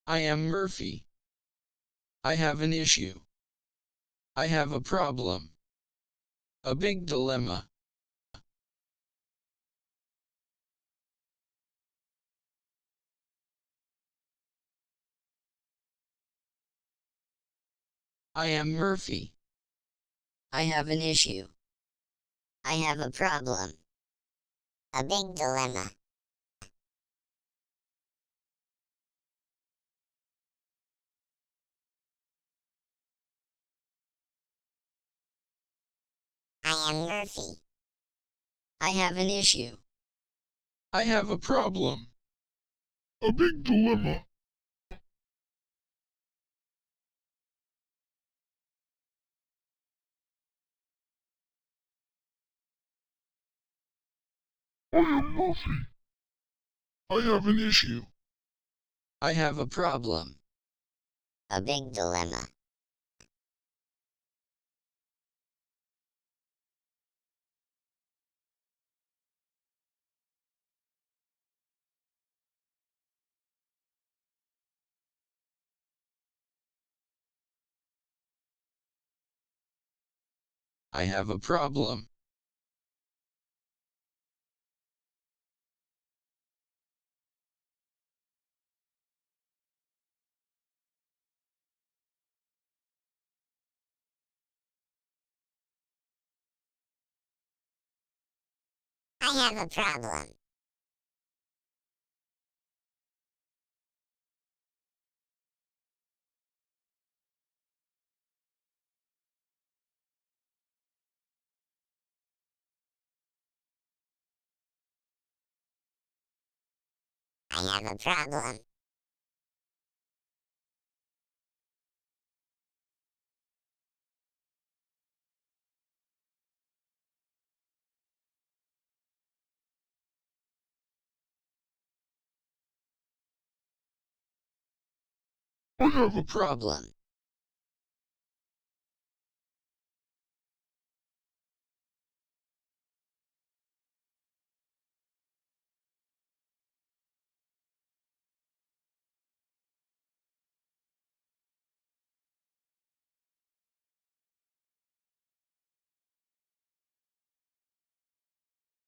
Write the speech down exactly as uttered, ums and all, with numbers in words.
I am Murphy. I have an issue. I have a problem. A big dilemma. I am Murphy. I have an issue. I have a problem. A big dilemma. I am Murphy. I have an issue. I have a problem. A big dilemma. I am Murphy. I have an issue. I have a problem. A big dilemma. I have a problem. I have a problem. I have a problem. I have a Problem.